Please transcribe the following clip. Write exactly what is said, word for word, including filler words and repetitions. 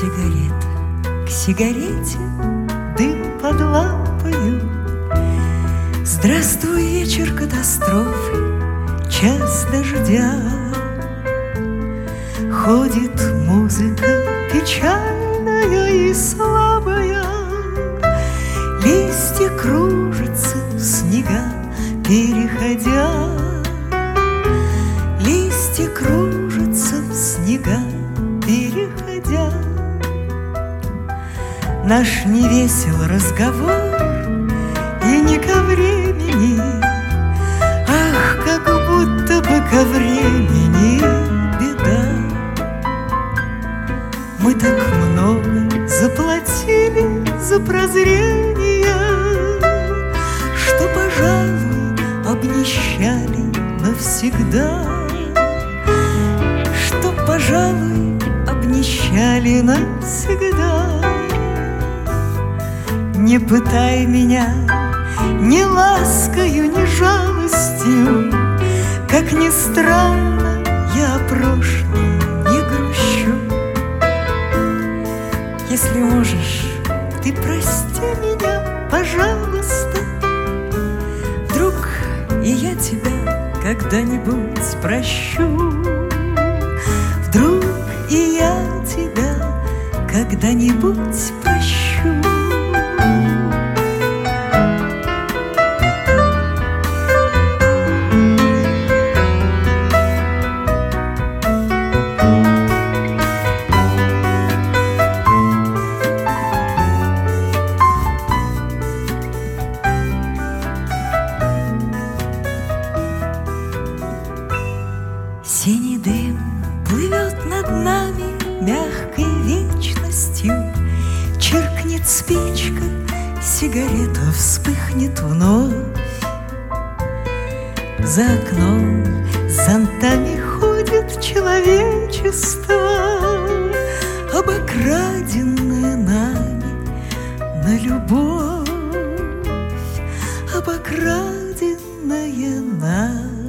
Сигарета к сигарете, дым под лампою. Здравствуй, вечер катастрофы, час дождя. Ходит музыка печальная и слабая, листья кружатся в снега, переходя. Листья кружатся в снега, переходя. Наш невесел разговор и не ко времени. Ах, как будто бы ко времени беда. Мы так много заплатили за прозрение, что, пожалуй, обнищали навсегда. Что, пожалуй, обнищали навсегда. Не пытай меня ни ласкою, ни жалостью. Как ни странно, я о прошлом не грущу. Если можешь, ты прости меня, пожалуйста. Вдруг и я тебя когда-нибудь прощу. Вдруг и я тебя когда-нибудь прощу. Синий дым плывет над нами мягкой вечностью. Чиркнет спичка, сигарета вспыхнет вновь. За окном с зонтами ходит человечество, обокраденное нами на любовь, обокраденное нами.